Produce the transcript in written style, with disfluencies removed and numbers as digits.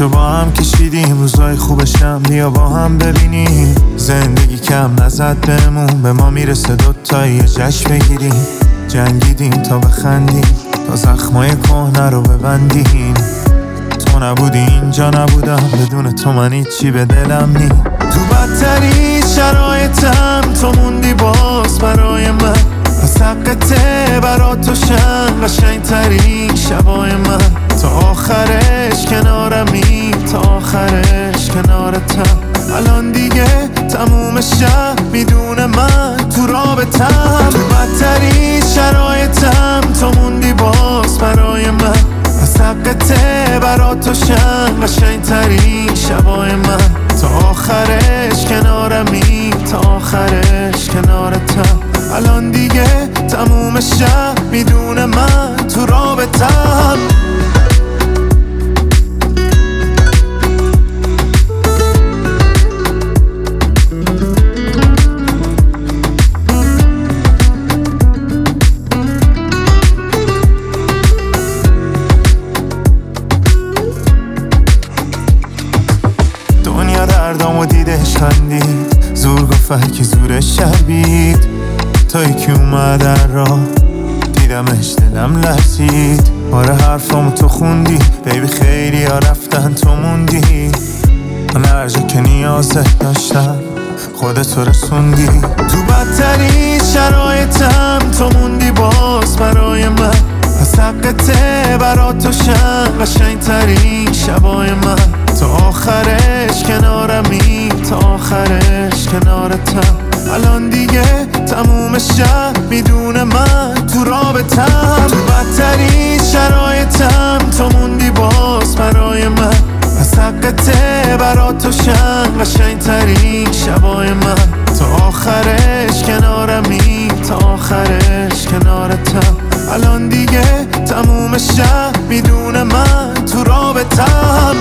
دردشو با هم کشیدیم، روزای خوبشم بیا با هم ببینیم. زندگی کم نزد بهمون، به ما میرسه دوتایی یه جشن بگیریم. جنگیدیم تا بخندیم، تا زخمای کهنه رو ببندیم. تو نبودی اینجا نبودم، بدون تو من هیچی به دلم نی. تو بدترین شرایطم تو موندی باز برای من، پس حقته برا تو شن قشنگترین شبای من. تا آخرش کنارمی، تا آخرش کنارتم. الان دیگه تموم شب میدونه من تو رابطم. تو بدترین شرایطم تو موندی باز برای من، پس حقته برا تو شن قشنگترین شبای من. تا آخرش کنارمی، تا آخرش کنارتم. الان دیگه تموم شب میدونه من تو رابطم. دنیا دردامو دیدش خندید، زور گفت که زورش شربید. تا یکی اومد را دیدمش دلم لرزید. آره حرفامو تو خوندی بیبی، خیلی ها رفتن تو موندی. من هر جا که نیازت داشتم خودتو رسوندی. تو بدترین شرایطم تو موندی باز برای من، پس حقته برا تو شن قشنگترین شبای من. تا آخرش کنارمی، تا آخرش کنارتم. الان دیگه تموم شب میدونه من تو رابطم. تو بدترین شرایطم تو موندی باز برای من، پس حقته برا تو شن قشنگترین شبای من. تا آخرش کنارمی، تا آخرش کنارتم. الان دیگه تموم شب میدونه من تو رابطم.